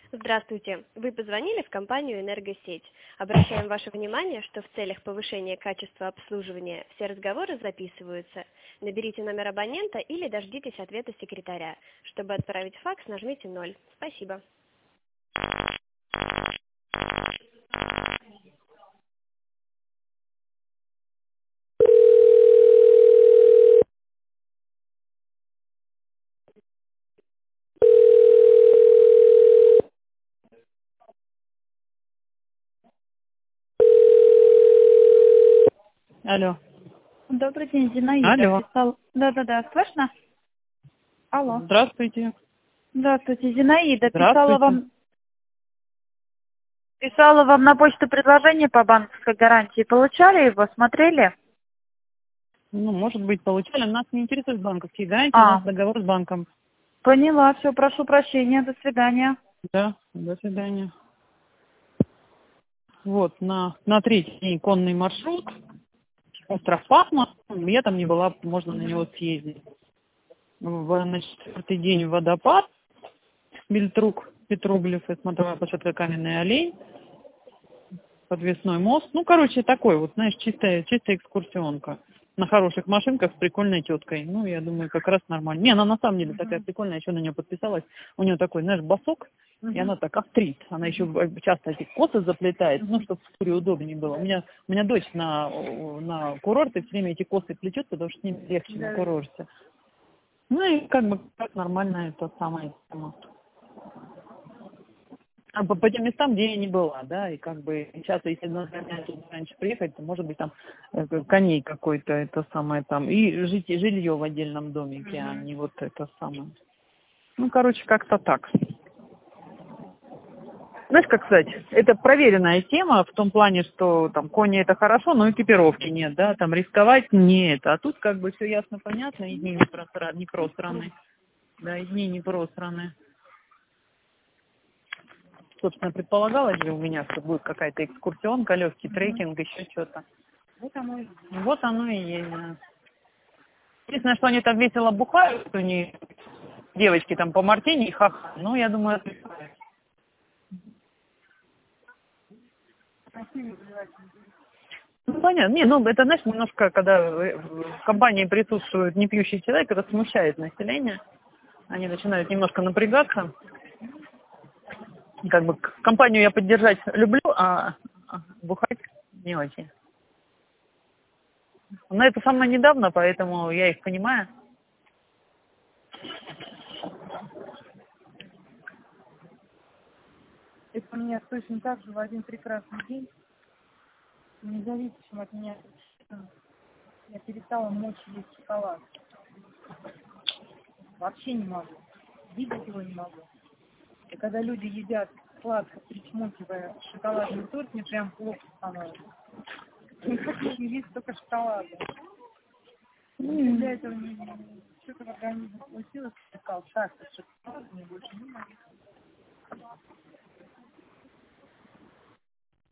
Здравствуйте. Вы позвонили в компанию «Энергосеть». Обращаем ваше внимание, что в целях повышения качества обслуживания все разговоры записываются. Наберите номер абонента или дождитесь ответа секретаря. Чтобы отправить факс, нажмите 0. Спасибо. Алло. Добрый день, Зинаида. Алло. Да, слышно? Алло. Здравствуйте. Здравствуйте, Зинаида. Здравствуйте. Писала вам на почту предложение по банковской гарантии. Получали его? Смотрели? Ну, может быть, получали. Нас не интересуют банковские гарантии, у нас договор с банком. Поняла. Все, прошу прощения. До свидания. Да, до свидания. Вот, на третий день конный маршрут, остров Пасма. Я там не была, можно на него съездить. На четвертый день водопад, Бельтрук, Петроглиф и смотровая площадка Каменный олень, подвесной мост. Ну, короче, такой вот, знаешь, чистая экскурсионка. На хороших машинках с прикольной теткой. Ну, я думаю, как раз нормально. Не, она на самом деле такая прикольная, еще на нее подписалась. У нее такой, знаешь, босок, и она так австрит. Она еще часто эти косы заплетает, ну, чтобы в туре удобнее было. У меня дочь на курорте все время эти косы плетет, потому что с ними легче на курорте. Ну, и как бы как нормально это самое. А по тем местам, где я не была, да, и как бы сейчас, если надо раньше приехать, то может быть там коней какой-то, это самое там, и жилье в отдельном домике, а не вот это самое. Ну, короче, как-то так. Знаешь, как сказать, это проверенная тема в том плане, что там кони это хорошо, но экипировки нет, да, там рисковать не это. А тут как бы все ясно, понятно, и дни не просраны, да, и дни не просраны. Собственно, предполагалось же у меня, что будет какая-то экскурсионка, легкий трекинг, еще что-то. Вот оно и есть, да. Единственное, что они там весело бухают, у них девочки там по мартини и ха-ха. Ну, я думаю, отвлекают. Ну, понятно. Не, ну, это, знаешь, немножко, когда в компании присутствует непьющий человек, это смущает население. Они начинают немножко напрягаться. Как бы компанию я поддержать люблю, а бухать не очень. Но это самое недавно, поэтому я их понимаю. Это мне точно так же в один прекрасный день, независимо от меня, я перестала мочь есть шоколад. Вообще не могу. Видеть его не могу. И когда люди едят сладко, причмокивая шоколадный торт, мне прям плохо становится. Не хочу есть только шоколада. Для этого что-то в организме случилось, сказал, так,